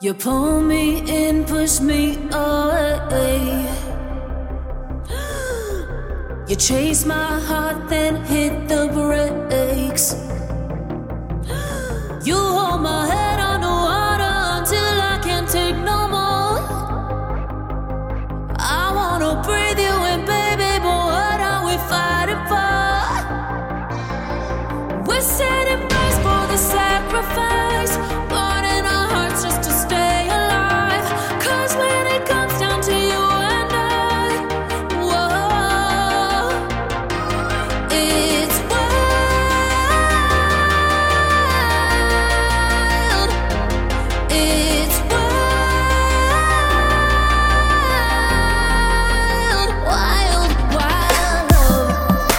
You pull me in, push me away. You chase my heart, then hit the brakes. You hold my head underwater until I can't take no more. I wanna breathe you in, baby, but what are we fighting for? We're setting price for the sacrifice, burning our hearts just to stay alive. 'Cause when it comes down to you and I, whoa, it's wild. It's wild, wild, wild love.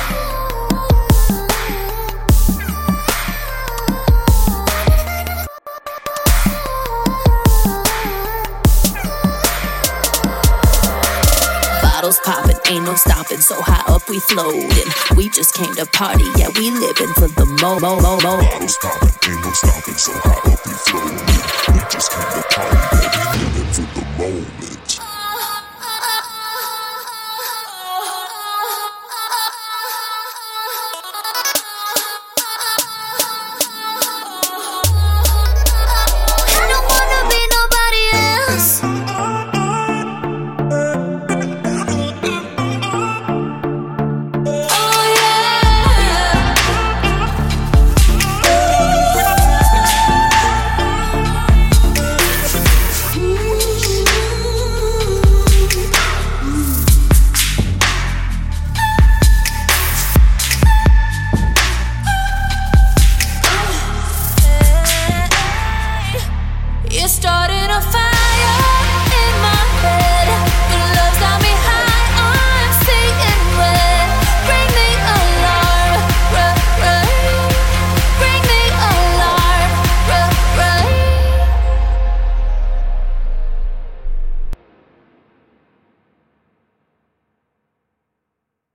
Bottles popping, ain't no stopping. So high up we floating. We just came to party, yeah, we living for the mo. Bottles popping,